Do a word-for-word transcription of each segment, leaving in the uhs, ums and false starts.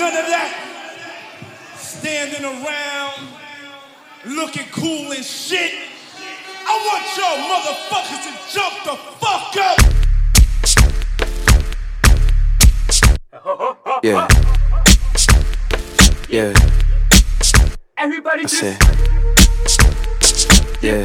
none of that standing around looking cool and shit. I want y'all motherfuckers to jump the fuck up. Yeah. Yeah. Everybody just... It. Yeah.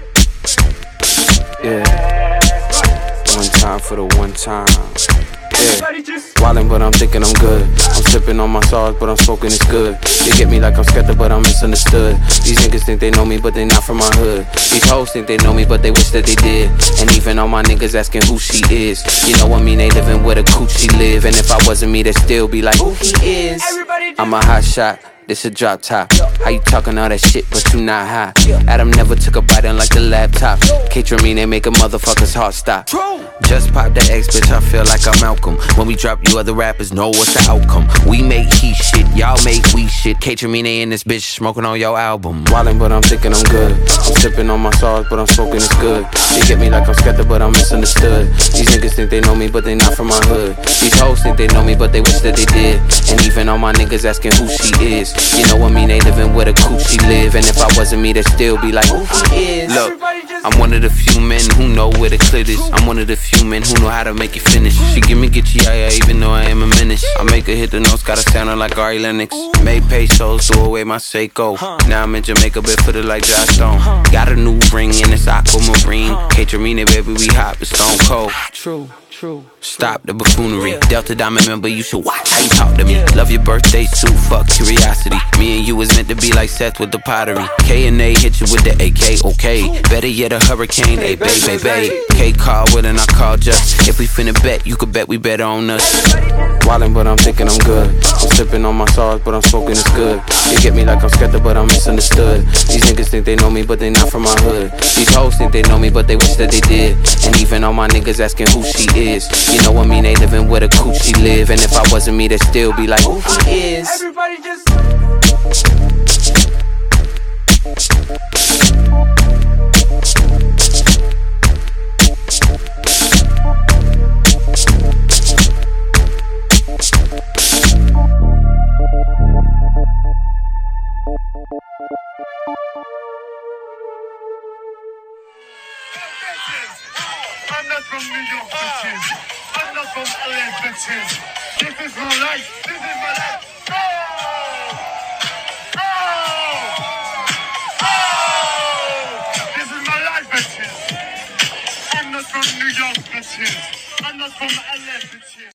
Yeah. One time for the one time. Yeah. Wildin', but I'm thinking I'm good. I'm sipping on my sauce, but I'm smoking it's good. They get me like I'm skeptic, but I'm misunderstood. These niggas think they know me, but they not from my hood. These hoes think they know me, but they wish that they did. And even all my niggas asking who she is. You know what I mean? They living where the coochie live. And if I wasn't me, they'd still be like, who he is. I'm a hot shot. This a drop top. How you talking all that shit, but you not high? Adam never took a bite unlike the laptop. K-Tramine, they make a motherfucker's heart stop. Just pop the X, bitch, I feel like I'm Malcolm. When we drop, you other rappers know what's the outcome. We make he shit, y'all make we shit. K-Tramine in this bitch, smoking on your album. Wildin', but I'm thinking I'm good. I'm sipping on my sauce, but I'm smoking it's good. They get me like I'm skeptic, but I'm misunderstood. These niggas think they know me, but they not from my hood. These hoes think they know me, but they wish that they did. And even all my niggas asking who she is. You know what I mean? They living where the coochie live. And if I wasn't me, they'd still be like, who he is. Look, I'm one of the few men who know where the clit is. I'm one of the few men who know how to make it finish. She give me Gitchy, yeah, even though I am a menace. I make her hit the notes, gotta sound like Ari Lennox. Made pesos, threw away my Seiko. Now I'm in Jamaica, but put it like Josh Stone. Got a new ring and it's aquamarine. K-Tramine, baby, we hot, but stone cold. True. True. Stop the buffoonery. Yeah. Delta Diamond member, you should watch how you talk to me. Yeah. Love your birthday suit, fuck curiosity. Me and you was meant to be like Seth with the pottery. K and A hit you with the A K, okay. Better yet a hurricane, hey, babe, babe, babe. K call with and I call just. If we finna bet, you could bet we better on us. Wildin', but I'm thinking I'm good. I'm sipping on my sauce, but I'm smoking it's good. They get me like I'm skeptic, but I'm misunderstood. These niggas think they know me, but they not from my hood. These hoes think they know me, but they wish that they did. And even all my niggas asking who she is. You know what I mean? They living where the coochie live. And if I wasn't me, they'd still be like, who he is. Everybody just... I'm not from New York, bitches. I'm not from L A, bitches. This is my life. This is my life. Oh! Oh! Oh! This is my life, bitches. I'm not from New York, bitches. I'm not from L A, bitches.